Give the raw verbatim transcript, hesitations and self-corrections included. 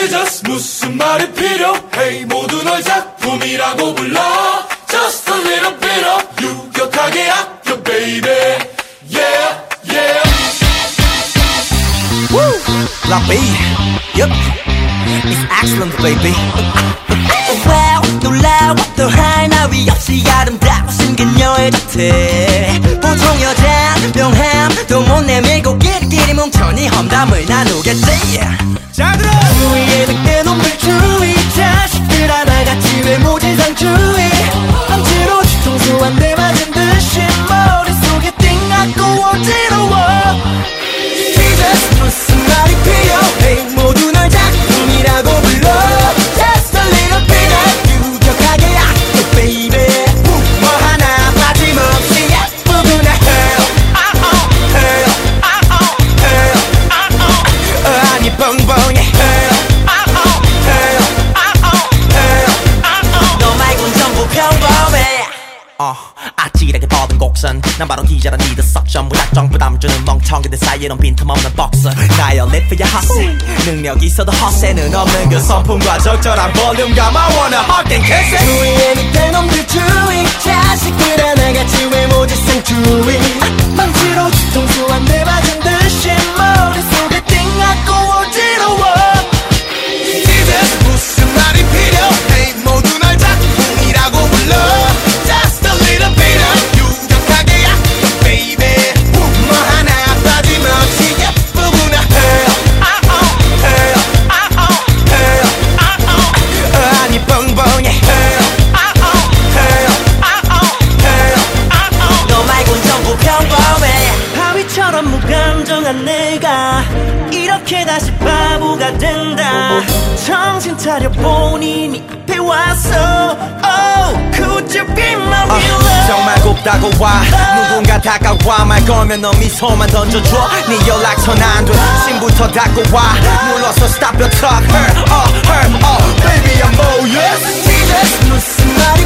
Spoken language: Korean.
Jesus 무슨 말이 필요해 모두 널 작품이라고 불러 Just a little bit of 유격하게 아껴 baby Yeah yeah Woo! Love me Yup It's excellent baby Wow 놀라워 또 하나 위 없이 아름다우신 그녀의 자태 보통 여자 명함 또 못 내밀고 끼리끼리 뭉쳐니 험담을 나누겠지 잘 들어 주위에 늑대 놈들 주위 자식들 하나같이 외모지상 주의 억지로 뒤통수 한 대 맞은 듯이 머릿속에 띵하고 어지러워 Jesus 무슨 말이 필요해 모두 널 작품이라고 불러 Just a little bit of 유격하게 아껴 baby 뭐 하나 빠짐없이 예쁘구나 Hell Hell Hell 아니 뻥뻥해 Hell Hell Hell 너 말곤 전부 평범해 어, 아찔하게 뻗은 곡선 난 바로 기자란 니들 석션 무작정 부담 주는 멍청이들 사이에는 빈틈없는 복선 나의 리프야 헛세 능력 있어도 헛세는 없는 그 성품과 적절한 볼륨감 I wanna hug and kiss it 주위에 밑에 놈들 주위 자식들 하나같이 외모지상 주위 망치로 뒤통수 한 대 맞은 듯이 머릿속에 띵하고 어지러워 Jesus 무슨 말이 필요해 모두 널 작품이라고 불러 Just a little bit of 유격하게 아껴 baby 뭐 하나 빠짐없이 예쁘구나 Hell Hell Hell 아니 뻥뻥해 Hell Hell Hell 너 말곤 전부 평범해 바위처럼 무감정한 내가 이렇게 다시 바보가 된다 정신 차려 본인이 앞에 왔어 Oh could you be my real love 정말 곱다고 와 누군가 다가와 말 걸면 너 미소만 던져줘 네 연락처 안 돼 신부터 닫고 와 눌러서 stop your talk her oh her oh baby I'm all yes Jesus 무슨 말이